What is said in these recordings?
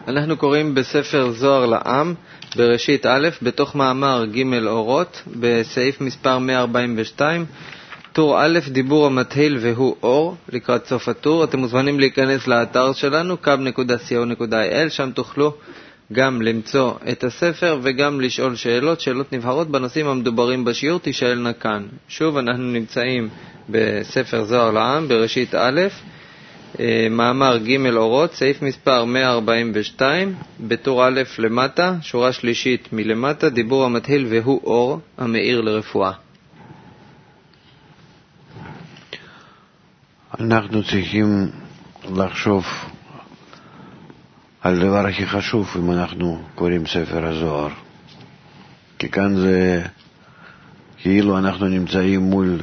אנחנו קוראים בספר זוהר לעם, בראשית א', בתוך מאמר ג' אורות, בסעיף מספר 142, טור א', דיבור המתחיל והוא אור, לקראת סוף הטור. אתם מוזמנים להיכנס לאתר שלנו, kab.co.il, שם תוכלו גם למצוא את הספר וגם לשאול שאלות נבחרות בנושאים המדוברים בשיעור, תשאלנה כאן. שוב, אנחנו נמצאים בספר זוהר לעם, בראשית א', מאמר ג' אורות, סעיף מספר 142, בטור א' למטה, שורה שלישית מלמטה, דיבור המתחיל והוא אור, המאיר לרפואה. אנחנו צריכים לחשוב על דבר הכי חשוב אם אנחנו קוראים ספר הזוהר, כי כאן זה כאילו אנחנו נמצאים מול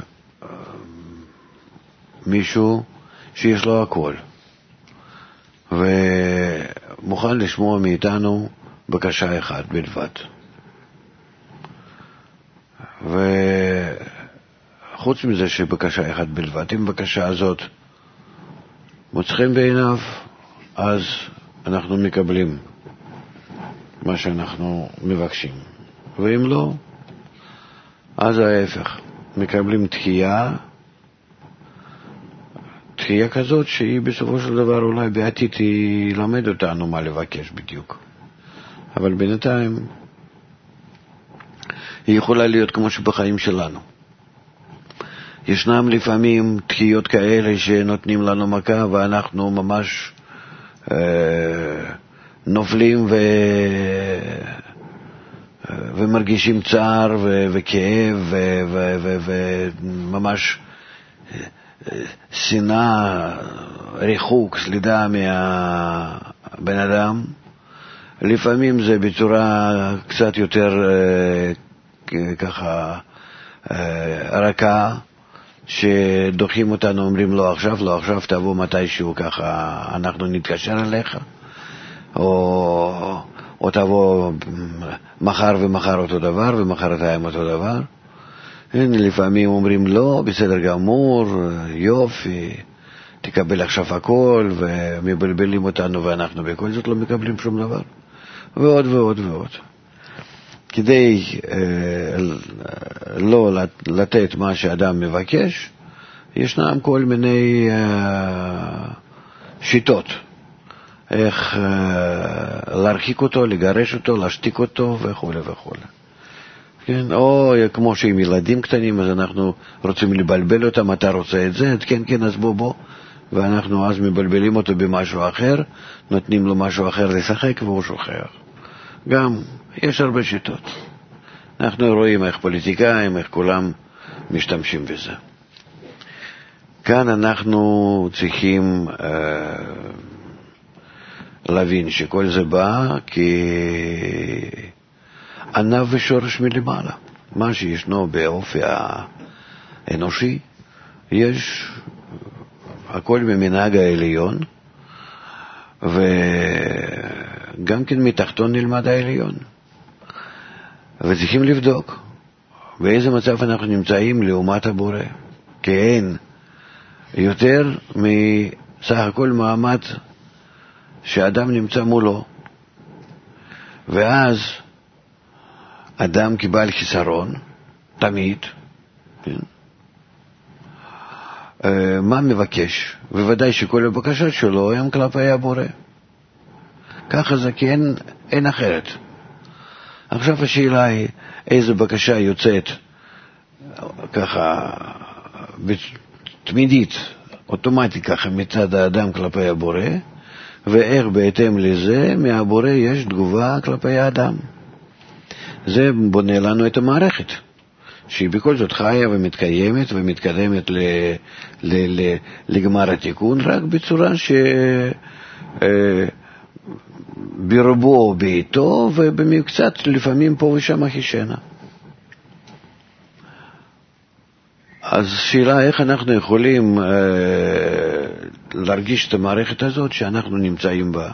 מישהו שיש לו הכל ומוכן לשמוע מאיתנו בקשה אחת בלבד. וחוץ מזה שבקשה אחת בלבד, אם בקשה הזאת מוצאים בעיניו, אז אנחנו מקבלים מה שאנחנו מבקשים, ואם לא, אז ההפך, מקבלים תחייה כזאת שהיא בסופו של דבר אולי בעתיד היא למד אותנו מה לבקש בדיוק, אבל בינתיים היא יכולה להיות כמו שבחיים שלנו. ישנם לפעמים תחיות כאלה שנותנים לנו מכה ואנחנו ממש נופלים ומרגישים צער וכאב וממש שנאה, ריחוק, סלידה מהבן אדם. לפעמים זה בצורה קצת יותר ככה רכה, שדוחים אותנו, אומרים לא עכשיו תבוא מתישהו, ככה אנחנו נתקשר אליך, או תבוא מחר ומחר אותו דבר ומחרתיים אותו דבר. לפעמים אומרים לא, בסדר גמור, יופי, תקבל עכשיו הכל, ומבלבלים אותנו ואנחנו בכל זאת לא מקבלים שום דבר, ועוד ועוד ועוד. כדי לא לתת מה שאדם מבקש, ישנם כל מיני שיטות, איך להרחיק אותו, לגרש אותו, להשתיק אותו וכו' וכו'. כן, או כמו שעם ילדים קטנים, אז אנחנו רוצים לבלבל אותם, אתה רוצה את זה, כן, אז בוא, ואנחנו אז מבלבלים אותו במשהו אחר, נותנים לו משהו אחר לשחק והוא שוכח. גם יש הרבה שיטות. אנחנו רואים איך פוליטיקאים, איך כולם משתמשים בזה. כאן אנחנו צריכים להבין שכל זה בא ענב ושורש מלמעלה. מה שישנו באופי האנושי, יש הכל ממנהג העליון, וגם כן מתחתון נלמד העליון. וצריכים לבדוק באיזה מצב אנחנו נמצאים לעומת הבורא, כי אין יותר מסך הכל מעמד שאדם נמצא מולו, ואז אדם קיבל חיסרון תמיד, כן? מה מבקש? בוודאי שכל הבקשות שלו הם כלפי הבורא. ככה זה, כי אין אחרת. עכשיו השאלה היא איזו בקשה יוצאת ככה תמידית, אוטומטית ככה מצד האדם כלפי הבורא, ואיך בהתאם לזה מהבורא יש תגובה כלפי האדם. זה בונה לנו את המערכת, שהיא בכל זאת חיה ומתקיימת ומתקדמת לגמר התיקון, רק בצורה ברובו בעיתו ובמקצת לפעמים פה ושם החישנה. אז שאלה איך אנחנו יכולים להרגיש את המערכת הזאת שאנחנו נמצאים בה,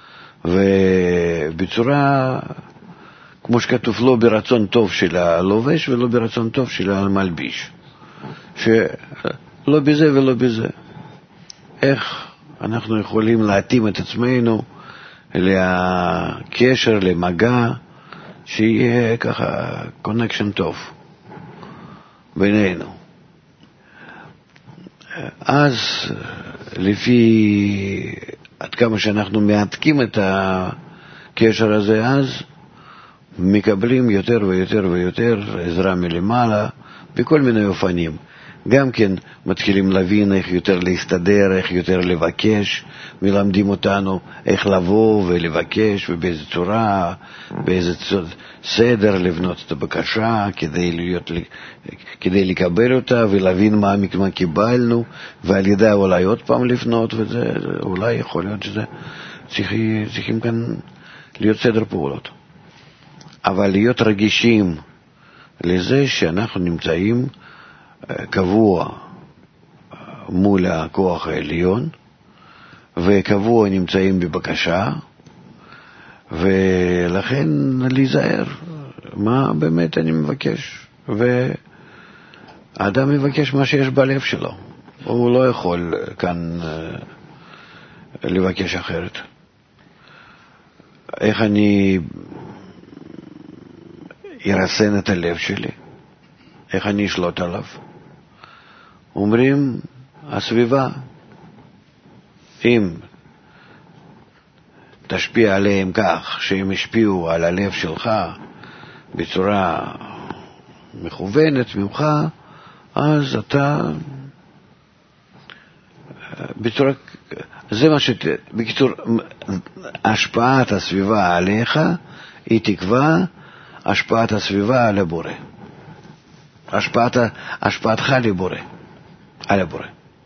ובצורה כמו שכתוב, לא ברצון טוב של הלובש ולא ברצון טוב של המלביש, שלא בזה ולא בזה. איך אנחנו יכולים להתאים את עצמנו לקשר, למגע, שיהיה ככה קונקשן טוב בינינו. אז לפי עד כמה שאנחנו מעתקים את הקשר הזה, אז מקבלים יותר ויותר ויותר עזרה מלמעלה בכל מיני אופנים. גם כן מתחילים להבין איך יותר להסתדר, איך יותר לבקש, מלמדים אותנו איך לבוא ולבקש ובאיזה צורה, באיזה סדר לבנות את הבקשה כדי לקבל אותה ולהבין מה קיבלנו, ועל ידי אולי עוד פעם לפנות, וזה אולי יכול להיות שזה צריכים כאן להיות סדר פעולות. אבל להיות רגישים לזה שאנחנו נמצאים קבוע מול הכוח העליון, וקבוע נמצאים בבקשה, ולכן להיזהר מה באמת אני מבקש. והאדם מבקש מה שיש בלב שלו, הוא לא יכול כאן לבקש אחרת. איך אני ירסן את הלב שלי? איך אני אשלוט עליו? אומרים, הסביבה, אם תשפיע עליהם כך שהם ישפיעו על הלב שלך בצורה מכוונת ממך, אז אתה בצורה, זה מה בקיצור, השפעת הסביבה עליך היא תקבע השפעת הסביבה על הבורא, השפעתך לבורא, על הבורא.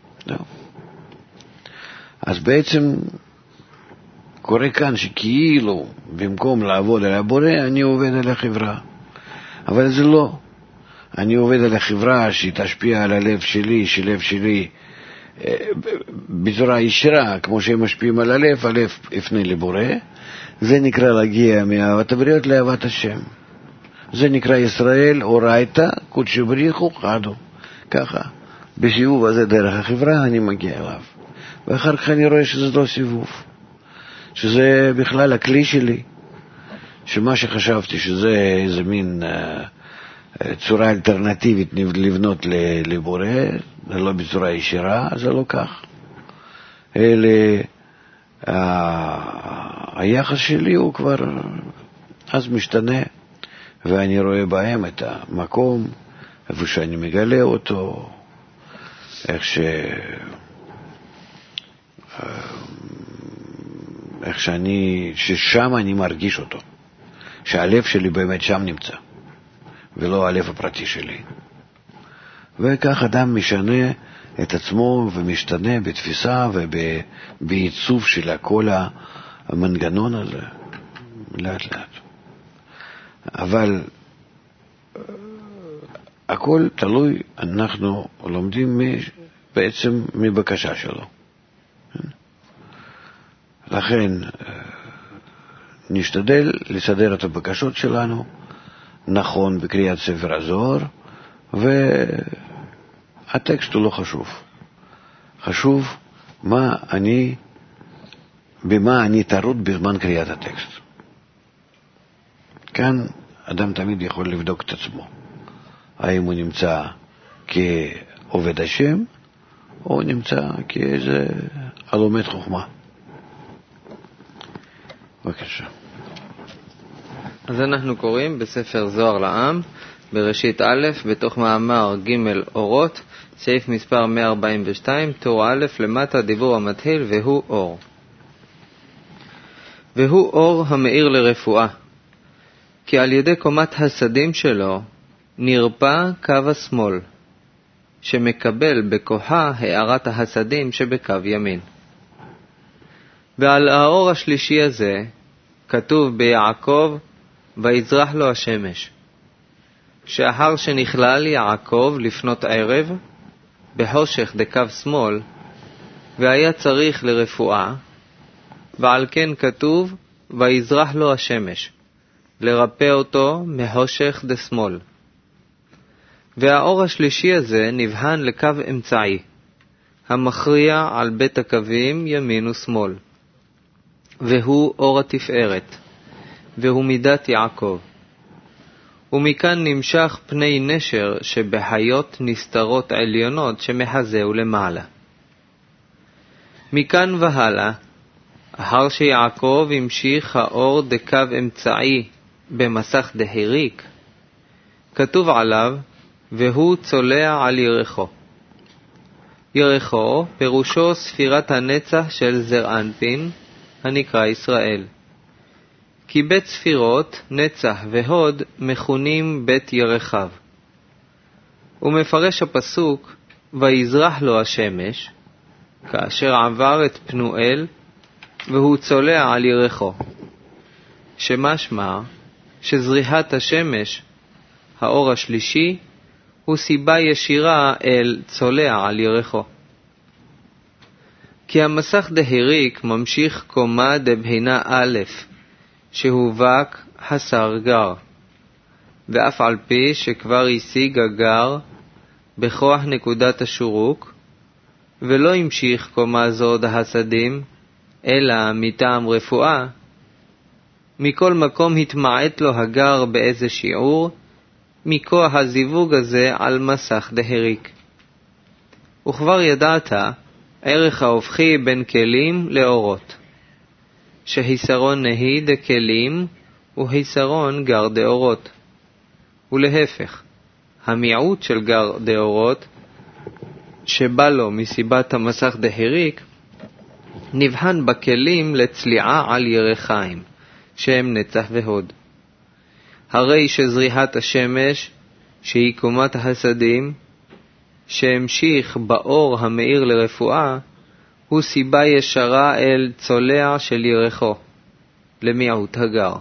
אז בעצם קורה כאן שכאילו במקום לעבוד על הבורא אני עובד על החברה, אבל זה לא. אני עובד על החברה שהיא תשפיע על הלב שלי, שלב שלי בצורה ישירה, כמו שהם משפיעים על הלב יפנה לבורא. זה נקרא להגיע מאהבת הבריות לאהבת השם. זה נקרא ישראל אורייתא קודשא בריחו חדו. ככה בסיבוב הזה דרך החברה אני מגיע אליו, ואחר כך אני רואה שזה לא סיבוב, שזה בכלל הכלי שלי, שמה שחשבתי שזה איזה מין צורה אלטרנטיבית לבנות לבורא, זה לא בצורה ישירה, זה לא כך. אלה היחס שלי הוא כבר אז משתנה, ואני רואה בהם את המקום איפה שאני מגלה אותו, ששם אני מרגיש אותו, שהלב שלי באמת שם נמצא ולא הלב הפרטי שלי. וכך אדם משנה את עצמו ומשתנה בתפיסה ובעיצוב של כל המנגנון הזה לאט לאט. אבל הכל תלוי, אנחנו לומדים בעצם מבקשה שלו. לכן נשתדל לסדר את הבקשות שלנו נכון בקריאת ספר הזוהר, והטקסט הוא לא חשוב. חשוב במה אני טרוד בזמן קריאת הטקסט. כאן אדם תמיד יכול לבדוק את עצמו, האם הוא נמצא כעובד השם או נמצא כאיזה הלומד חוכמה. בבקשה. אז אנחנו קוראים בספר זוהר לעם, בראשית א', בתוך מאמר ג' אורות, סעיף מספר 142, טור א', למטה דיבור המתחיל, והוא אור. והוא אור המאיר לרפואה, כי על ידי קומת הסדים שלו נרפא קו השמאל, שמקבל בכוחה הערת ההסדים שבקו ימין. ועל האור השלישי הזה כתוב ביעקב, ויזרח לו השמש, שאחר שנכלל יעקב לפנות ערב בחושך דקו שמאל, והיה צריך לרפואה, ועל כן כתוב ויזרח לו השמש, לרפא אותו מחושך דשמאל. והאור השלישי הזה נבחן לקו אמצעי, המכריע על בית הקווים ימין ושמאל. והוא אור התפארת, והוא מידת יעקב. ומכאן נמשך פני נשר שבהיות נסתרות עליונות שמחזהו למעלה. מכאן והלאה, אחר שיעקב המשיך האור דקו אמצעי במסך דהיריק, כתוב עליו, והוא צולע על ירחו. ירחו פירושו ספירת הנצח של זר אנפין, הנקרא ישראל. כי בית ספירות, נצח והוד מכונים בית ירחיו. ומפרש הפסוק, ויזרח לו השמש, כאשר עבר את פנואל, והוא צולע על ירחו. שמשמע שזריחת השמש, האור השלישי, הוא סיבה ישירה אל צולע על ירחו. כי המסך דהיריק ממשיך קומה דבחינה א', שהוא וק חסר גר, ואף על פי שכבר השיג הגר בכוח נקודת השורוק, ולא המשיך קומה זו דהסדים, אלא מטעם רפואה, מכל מקום התמעט לו הגר באיזה שיעור, מכוח הזיווג הזה על מסך דהיריק. וכבר ידעת ערך ההופכי בין כלים לאורות, שהיסרון נהי דכלים והיסרון גר דאורות. ולהפך, המיעוט של גר דאורות, שבא לו מסיבת המסך דהיריק, נבחן בכלים לצליעה על ירחיים, שהם נצח והוד. הרי שזריחת השמש, שהיא קומת החסדים, שהמשיך באור המאיר לרפואה, הוא סיבה ישרה אל צולע של ירחו, למיעוט הגר.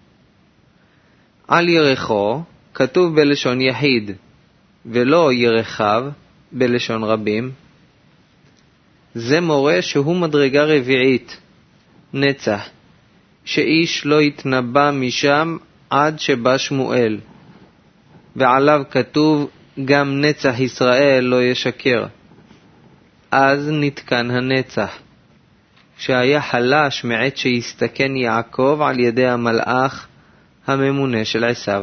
על ירחו כתוב בלשון יחיד, ולא ירחיו בלשון רבים. זה מורה שהוא מדרגה רביעית, נצח, שאיש לא יתנבא משם עד שבא שמואל, ועליו כתוב גם נצח ישראל לא ישקר. אז נתקן הנצח, שהיה חלש מעת שהסתכן יעקב על ידי המלאך הממונה של עשיו.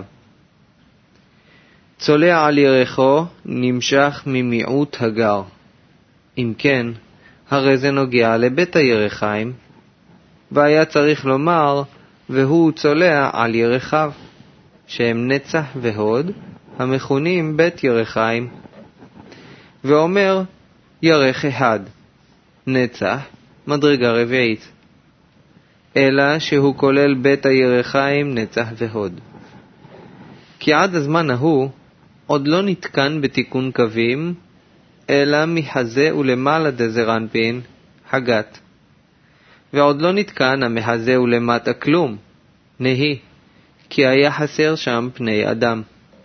צולע על ירחו נמשך ממיעוט הגר. אם כן, הרי זה נוגע לבית הירחיים, והיה צריך לומר, והוא צולע על ירחיו, שהם נצח והוד, המכונים בית ירחיים. ואומר, ירח אחד, נצח, מדרגה רביעית, אלא שהוא כולל בית הירחיים נצח והוד. כי עד הזמן ההוא עוד לא נתקן בתיקון קווים, אלא מחזה ולמעלה דזר אנפין, הגת. ועוד לא נתקן המחזה ולמטה כלום, נהי, כי היה חסר שם פני אדם.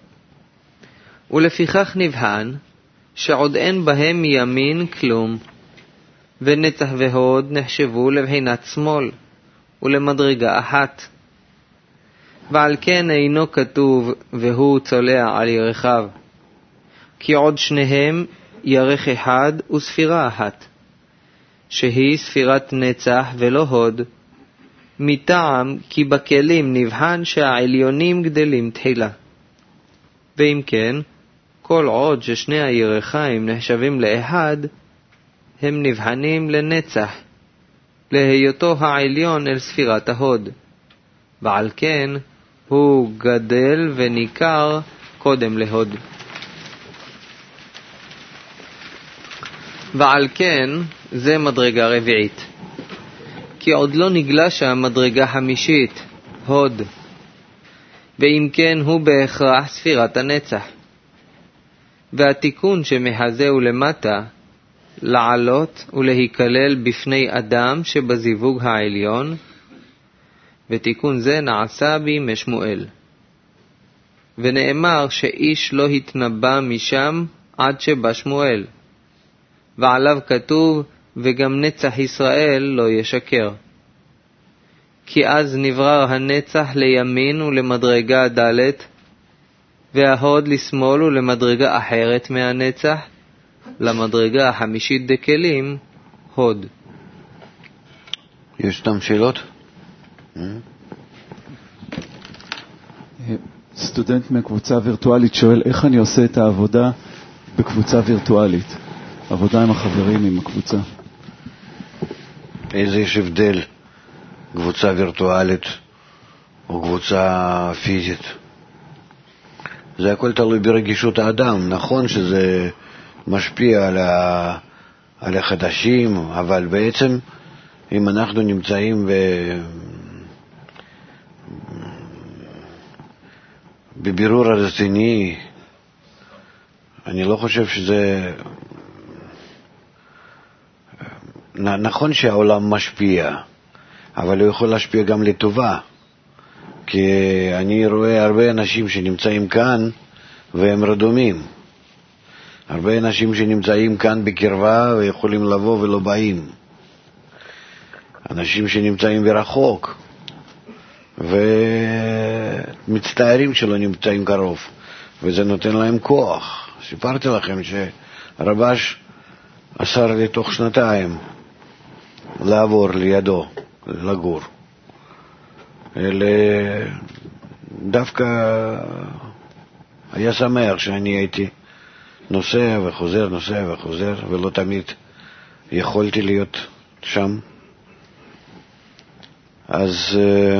ולפיכך נבחן שעוד אין בהם מימין כלום, ונצח והוד נחשבו לבחינת שמאל, ולמדרגה אחת. ועל כן אינו כתוב והוא צולע על ירחיו, כי עוד שניהם ירח אחד וספירה אחת, שהיא ספירת נצח ולא הוד, מטעם כי בכלים נבחן שהעליונים גדלים תחילה. ואם כן, כל עוד ששני הירחיים נחשבים לאחד, הם נבחנים לנצח, להיותו העליון אל ספירת ההוד, ועל כן הוא גדל וניכר קודם להוד. ועל כן זה מדרגה רביעית, כי עוד לא נגלה שם מדרגה חמישית, הוד, ואם כן הוא בהכרח ספירת הנצח. והתיקון שמחזהו למטה, לעלות ולהיכלל בפני אדם שבזיווג העליון, ותיקון זה נעשה בימי שמואל. ונאמר שאיש לא התנבא משם עד שבא שמואל, ועליו כתוב וגם נצח ישראל לא ישקר. כי אז נברר הנצח לימין ולמדרגה ד', וההוד לשמאל ולמדרגה אחרת מהנצח, למדרגה החמישית דקלים, הוד. ישנם שאלות? סטודנט מקבוצה וירטואלית שואל, איך אני עושה את העבודה בקבוצה וירטואלית? עבודה עם החברים, עם הקבוצה. איזה יש הבדל? קבוצה וירטואלית או קבוצה פיזית? זה הכל תלוי ברגישות האדם. נכון שזה משפיע על החדשים, אבל בעצם אם אנחנו נמצאים בבירור הרציני, אני לא חושב שזה... נכון שהעולם משפיע, אבל הוא יכול להשפיע גם לטובה, כי אני רואה הרבה אנשים שנמצאים כאן והם רדומים, הרבה אנשים שנמצאים כאן בקרבה ויכולים לבוא ולא באים, אנשים שנמצאים ברחוק ומצטערים שלא נמצאים קרוב, וזה נותן להם כוח. סיפרתי לכם שרבש אסר לי תוך 2 לעבור לידו, לגור. אלה דווקא היה שמח שאני הייתי נוסע וחוזר, ולא תמיד יכולתי להיות שם. אז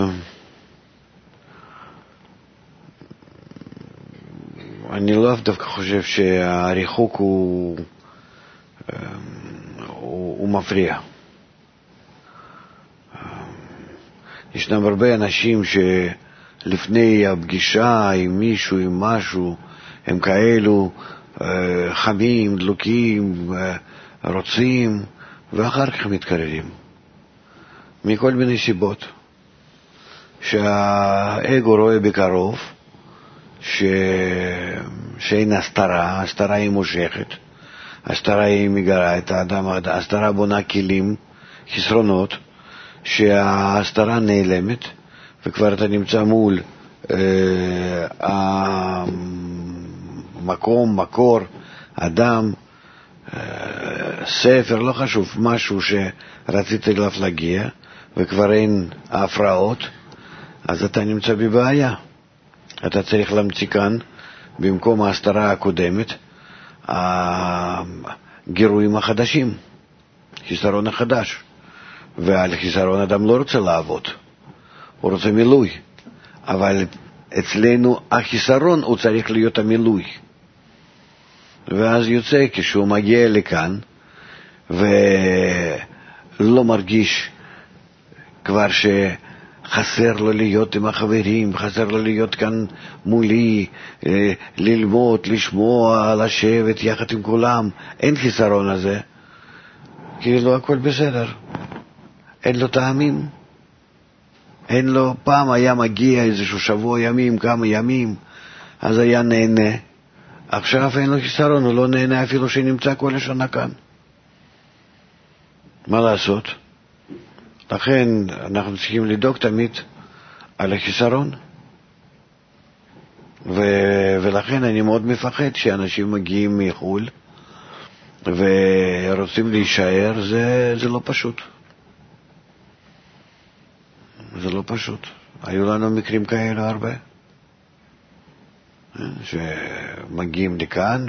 אני לא דווקא חושב שהריחוק הוא מפריע. ישנם הרבה אנשים שלפני הפגישה עם מישהו, עם משהו, הם כאלו חמים, דלוקים, רוצים, ואחר כך מתקררים. מכל מיני סיבות. שהאגו רואה בקרוב שאין הסתרה, הסתרה היא מושכת, הסתרה היא מגרה את האדם, הסתרה בונה כלים, חסרונות, שההסתרה נעלמת, וכבר אתה נמצא מול המקום, מקור, אדם, ספר, לא חשוב, משהו שרצית אליו להגיע, וכבר אין ההפרעות, אז אתה נמצא בבעיה. אתה צריך להמציא כאן, במקום ההסתרה הקודמת, הגירויים החדשים, חיסרון החדש. ועל חיסרון אדם לא רוצה לעבוד, הוא רוצה מילוי. אבל אצלנו החיסרון הוא צריך להיות המילוי. ואז יוצא כשהוא מגיע לכאן, ולא מרגיש כבר שחסר לו להיות עם החברים, חסר לו להיות כאן מולי, ללמוד, לשמוע, לשבת יחד עם כולם. אין חיסרון הזה, כאילו הכל בסדר. אין לו טעמים, אין לו, פעם היה מגיע איזשהו שבוע ימים, כמה ימים, אז היה נהנה. עכשיו אין לו חיסרון, הוא לא נהנה אפילו שנמצא כל השנה כאן. מה לעשות? לכן אנחנו צריכים לדאוג תמיד על החיסרון. ולכן אני מאוד מפחד שאנשים מגיעים מחול ורוצים להישאר, זה לא פשוט. זה לא פשוט. היו לנו מקרים כאלה הרבה, שמגיעים לכאן,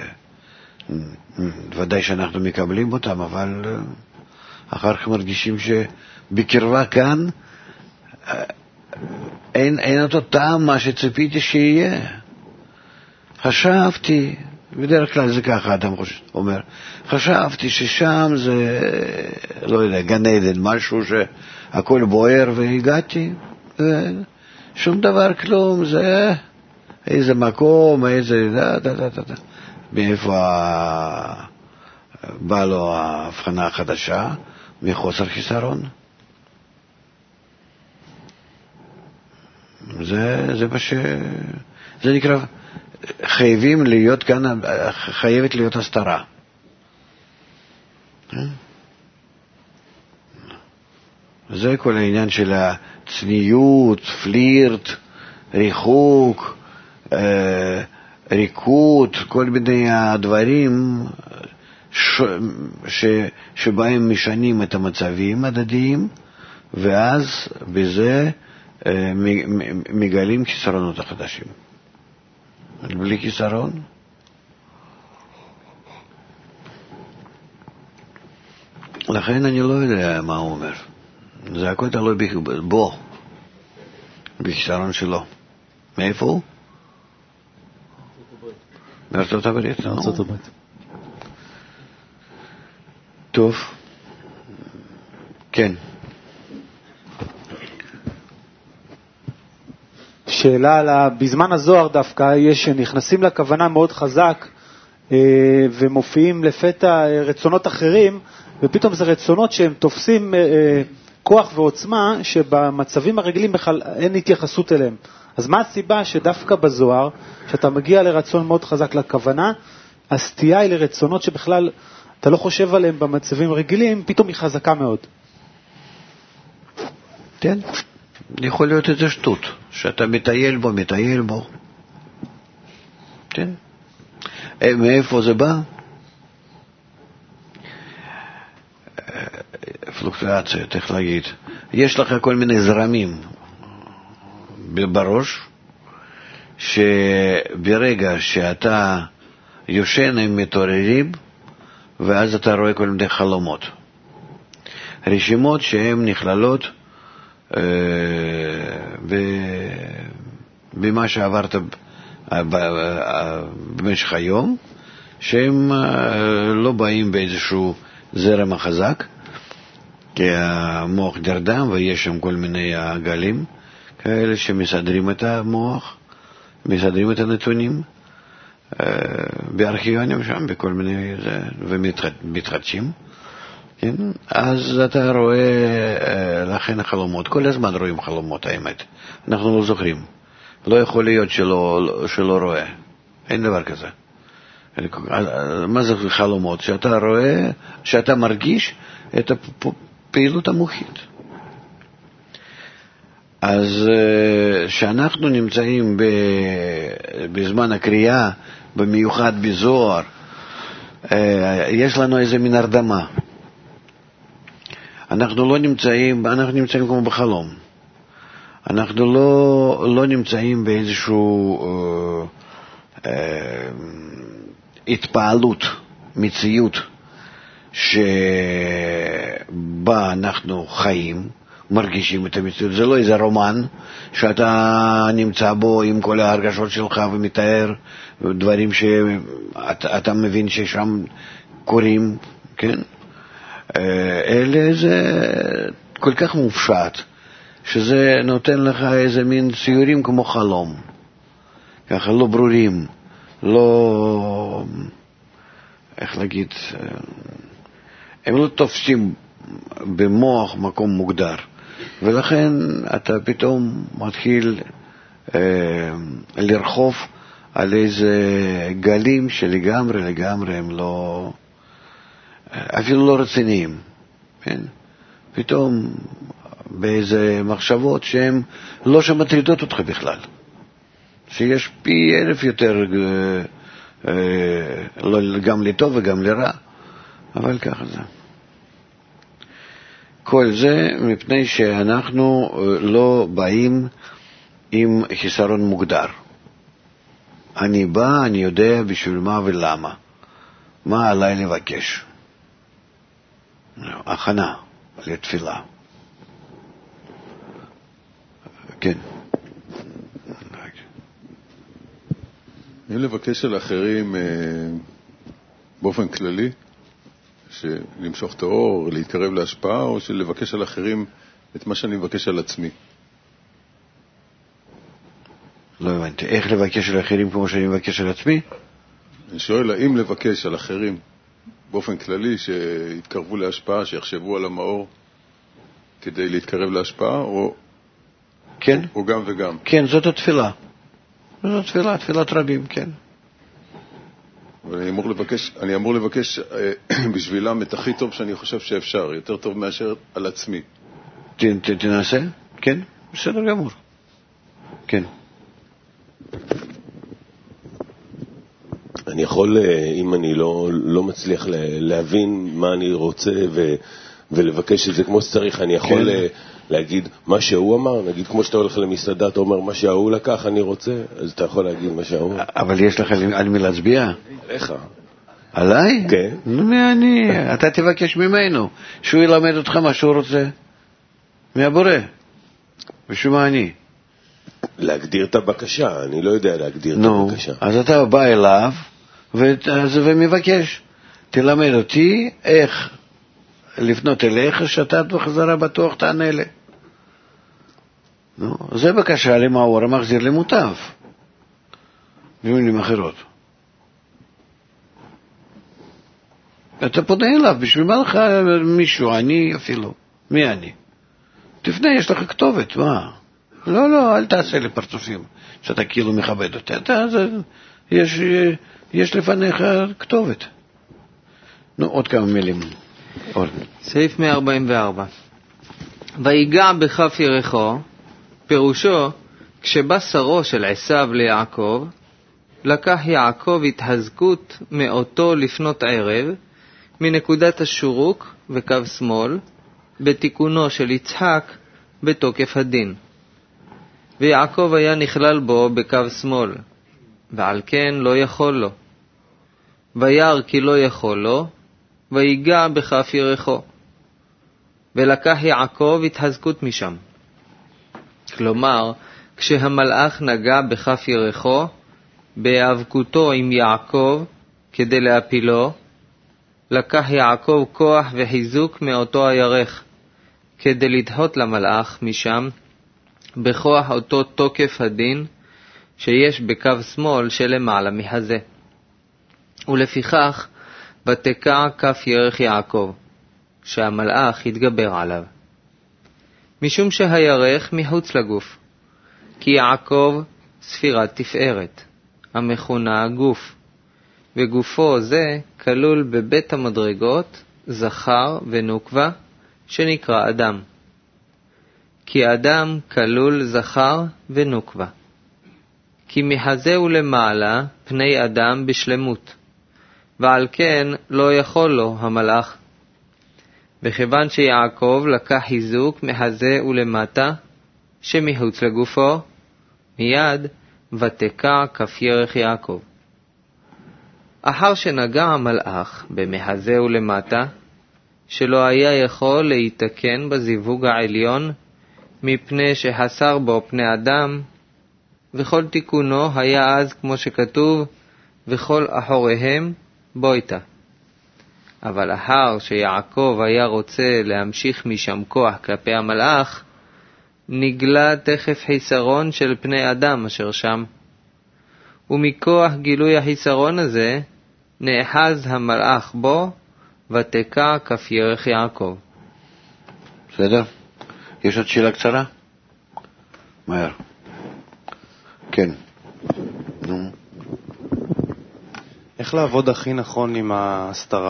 וודאי שאנחנו מקבלים אותם, אבל אחר כך מרגישים שבקרבה כאן אין אותו טעם מה שציפיתי שיהיה. חשבתי, בדרך כלל זה ככה אדם אומר, חשבתי ששם זה, לא יודע, גן עדן, משהו שהכל בוער, והגעתי, שום דבר, כלום, זה איזה מקום, איזה מאיפה בא לו ההבחנה החדשה, מחוסר חיסרון. זה מה זה נקרא, חייבים להיות כאן, חייבת להיות הסתרה. זה כל העניין של הצניעות, פלירט, ריחוק, ריקות, כל מיני הדברים שבהם משנים את המצבים הדדיים, ואז בזה מגלים חיסרונות החדשים. בלי חיסרון, לכן אני לא יודע מה הוא אומר. זה הכל תלוי בו, בחיסרון שלו. מאיפה הוא? מארצות הברית. מארצות הברית. טוב. כן. שאלה בזמן הזוהר דווקא, יש שנכנסים לכוונה מאוד חזק, ומופיעים לפתע רצונות אחרים, ופתאום זה רצונות שהם תופסים כוח ועוצמה, שבמצבים הרגילים בכלל אין התייחסות אליהם. אז מה הסיבה שדווקא בזוהר, שאתה מגיע לרצון מאוד חזק לכוונה, הסטייה היא לרצונות שבכלל אתה לא חושב עליהם במצבים רגילים, פתאום היא חזקה מאוד? כן, יכול להיות איזה שטות, שאתה מטייל בו. כן. מאיפה זה בא? פלוקטואציה, איך להגיד. יש לך כל מיני זרמים בראש, שברגע שאתה יושן הם מתעוררים, ואז אתה רואה כל מיני חלומות. רשימות שהן נכללות במה שעברת במשך היום, שהם לא באים באיזשהו זרם החזק, כי המוח נרדם ויש שם כל מיני גלים כאלה שמסדרים את המוח, מסדרים את הנתונים בארכיונים שם, בכל מיני ומתחדשים. כן? אז אתה רואה לכן החלומות, כל הזמן רואים חלומות, האמת. אנחנו לא זוכרים. לא יכול להיות שלא רואה. אין דבר כזה. מה זה חלומות? שאתה רואה, שאתה מרגיש את הפעילות המוחית. אז שאנחנו נמצאים בזמן הקריאה, במיוחד בזוהר, יש לנו איזה מין הרדמה. אנחנו נמצאים כמו בחלום. אנחנו לא נמצאים באיזשהו התפעלות, מציאות שבה אנחנו חיים, מרגישים את המציאות. זה לא איזה רומן שאתה נמצא בו עם כל ההרגשות שלך ומתאר דברים שאתה מבין ששם קורים, כן? אלה זה כל כך מופשט, שזה נותן לך איזה מין ציורים כמו חלום, ככה לא ברורים, לא, איך להגיד, הם לא תופסים במוח מקום מוגדר, ולכן אתה פתאום מתחיל לרחוב על איזה גלים שלגמרי הם לא, אפילו לא רציניים, כן? פתאום באיזה מחשבות שהן לא שמטרידות אותך בכלל, שיש פי 1000 יותר, גם לטוב וגם לרע, אבל ככה זה. כל זה מפני שאנחנו לא באים עם חיסרון מוגדר. אני בא, אני יודע בשביל מה ולמה. מה עליי לבקש? הכנה לתפילה. כן. אם לבקש על אחרים באופן כללי, למשוך את האור, להתקרב להשפעה, או לבקש על אחרים את מה שאני מבקש על עצמי? לא הבנתי. איך לבקש על אחרים כמו שאני מבקש על עצמי? אני שואל, האם לבקש על אחרים באופן כללי שיתקרבו להשפעה, שיחשבו על המאור כדי להתקרב להשפעה, או, כן? או גם וגם? כן, זאת התפילה. זאת תפילה, תפילת רבים, כן. אבל אני אמור לבקש בשבילם את הכי טוב שאני חושב שאפשר, יותר טוב מאשר על עצמי. תנסה? כן, בסדר גמור. כן. אני יכול, אם אני לא מצליח להבין מה אני רוצה ולבקש את זה כמו שצריך, אני יכול להגיד מה שהוא אמר, נגיד כמו שאתה הולך למסעדה, אתה אומר מה שההוא לקח אני רוצה, אז אתה יכול להגיד מה שההוא. אבל יש לך על מי להצביע? עליך. עליי? כן. מי אני? אתה תבקש ממנו שהוא ילמד אותך מה שהוא רוצה. מהבורא. ושמה אני? להגדיר את הבקשה, אני לא יודע להגדיר את הבקשה. אז אתה בא אליו ומבקש, תלמד אותי איך לפנות אליך, שאתה בחזרה בטוח תענה לי. זה בקשה למאור המחזיר למוטב. במילים אחרות. אתה פונה אליו, בשביל מה לך מישהו, אני אפילו, מי אני? תפנה, יש לך כתובת, מה? לא, אל תעשה לי פרצופים, שאתה כאילו מכבד אותי. יש לפניך כתובת. עוד כמה מילים. סעיף 144. ויגע בכף ירחו, פירושו, כשבא שרו של עשיו ליעקב, לקח יעקב התחזקות מאותו לפנות ערב, מנקודת השורוק וקו שמאל, בתיקונו של יצחק בתוקף הדין. ויעקב היה נכלל בו בקו שמאל, ועל כן לא יכול לו. וירא כי לא יכול לו, ויגע בכף ירחו. ולקח יעקב התחזקות משם. כלומר, כשהמלאך נגע בכף ירחו, בהיאבקותו עם יעקב כדי להפילו, לקח יעקב כוח וחיזוק מאותו הירך, כדי לדחות למלאך משם, בכוח אותו תוקף הדין שיש בקו שמאל שלמעלה מחזה. ולפיכך, ותקע כף ירך יעקב, שהמלאך יתגבר עליו. משום שהירך מחוץ לגוף, כי יעקב ספירת תפארת, המכונה גוף, וגופו זה כלול בבית המדרגות, זכר ונוקבה, שנקרא אדם. כי אדם כלול זכר ונוקבה. כי מחזה ולמעלה פני אדם בשלמות, ועל כן לא יכול לו המלאך. וכיוון שיעקב לקח חיזוק מחזה ולמטה, שמחוץ לגופו, מיד ותקע כף ירך יעקב. אחר שנגע המלאך במחזה ולמטה, שלא היה יכול להתקן בזיווג העליון, מפני שחסר בו פני אדם, וכל תיקונו היה אז כמו שכתוב, וכל אחוריהם בויתה. אבל אחר שיעקב היה רוצה להמשיך משם כוח כלפי המלאך, נגלה תכף חיסרון של פני אדם אשר שם. ומכוח גילוי החיסרון הזה, נאחז המלאך בו, ותקע כף ירך יעקב. בסדר? יש עוד שאלה קצרה? מהר. כן. איך לעבוד הכי נכון עם ההסתרה?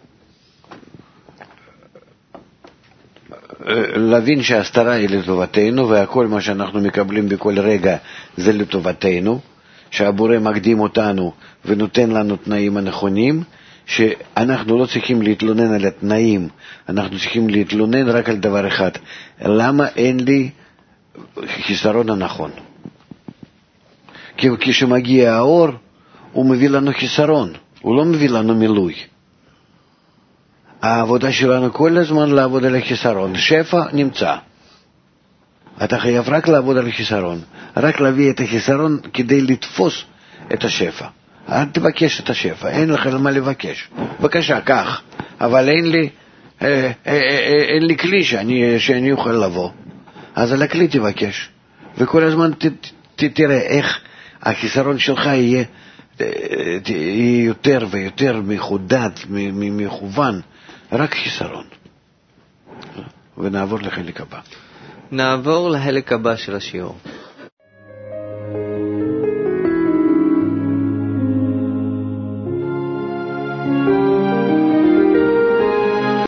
להבין שההסתרה היא לטובתנו, והכל מה שאנחנו מקבלים בכל רגע זה לטובתנו, שהבורא מקדים אותנו ונותן לנו תנאים הנכונים, שאנחנו לא צריכים להתלונן על התנאים, אנחנו צריכים להתלונן רק על דבר אחד, למה אין לי חיסרון הנכון? כי כשמגיע האור הוא מביא לנו חיסרון, הוא לא מביא לנו מילוי. העבודה שלנו כל הזמן לעבוד על החיסרון, שפע נמצא, אתה חייב רק לעבוד על החיסרון, רק להביא את החיסרון כדי לתפוס את השפע. אל תבקש את השפע, אין לך מה לבקש, בבקשה קח, אבל אין לי כלי שאני אוכל לבוא, אז על הכלי תבקש, וכל הזמן תראה איך החיסרון שלך יהיה יותר ויותר מחודד, מכוון, רק חיסרון. ונעבור לחלק הבא. נעבור לחלק הבא של השיעור.